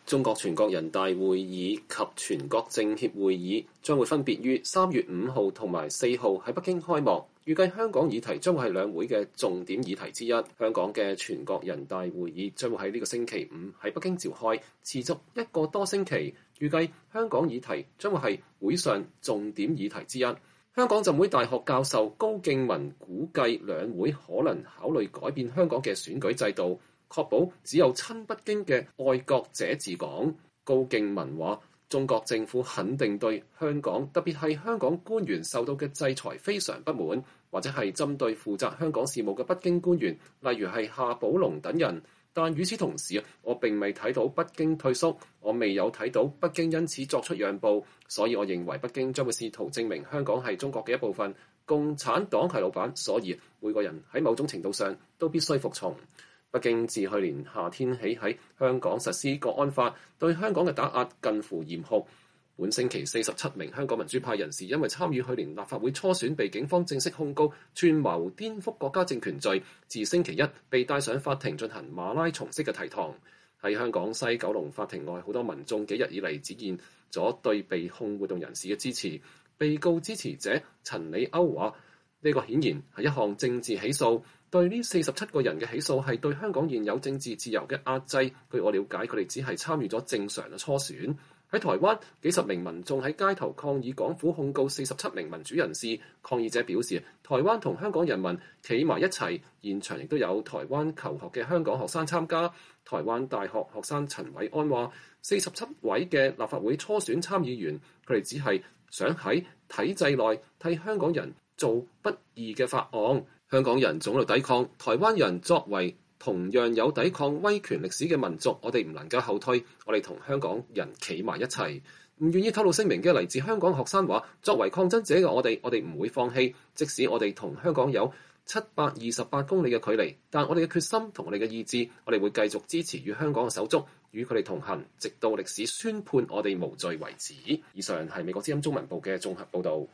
中國全國人大會議及全國政協會議將會分別於3月5號同埋4號喺北京開幕。預計香港議題將會係兩會嘅重點議題之一。香港嘅全國人大會議將會喺呢個星期5喺北京召開，持續1個多星期。預計香港議題將會係會上重點議題之一。香港浸會大學教授高敬文估計兩會可能考慮改變香港嘅選舉制度，確保只有親北京嘅愛國者治港。高敬文話：中國政府肯定對香港，特別係香港官員受到嘅制裁非常不滿，或者係針對負責香港事務嘅北京官員，例如係夏寶龍等人。但與此同時，我並未睇到北京退縮，我未有睇到北京因此作出讓步，所以我認為北京將會試圖證明香港係中國嘅一部分，共產黨係老闆，所以每個人喺某種程度上都必須服從。北京自去年夏天起喺香港實施國安法，對香港嘅打壓近乎嚴酷。本星期47名香港民主派人士因為參與去年立法會初選，被警方正式控告串謀顛覆國家政權罪，自星期一被帶上法庭進行馬拉松式嘅提堂。喺香港西九龍法庭外，好多民眾幾日以嚟展現咗對被控活動人士嘅支持。被告支持者陳李歐話：呢個顯然係一項政治起訴，對呢47個人嘅起訴係對香港現有政治自由嘅壓制。據我了解，佢哋只係參與咗正常嘅初選。喺台灣，幾十名民眾喺街頭抗議港府控告47名民主人士。抗議者表示，台灣同香港人民企埋一齊。現場亦都有台灣求學嘅香港學生參加。台灣大學學生陳偉安話：47位嘅立法會初選參議員，佢哋只係想喺體制內替香港人做不義嘅法案。香港人總嚟抵抗，台灣人作為同樣有抵抗威權歷史嘅民族，我哋唔能夠後退，我哋同香港人企埋一齊。唔願意透露姓名嘅嚟自香港學生話：作為抗爭者嘅我哋唔會放棄，即使我哋同香港有728公里嘅距離，但我哋嘅決心同我哋嘅意志，我哋會繼續支持與香港嘅手足，與佢哋同行，直到歷史宣判我哋無罪為止。以上係美國之音中文部嘅綜合報導。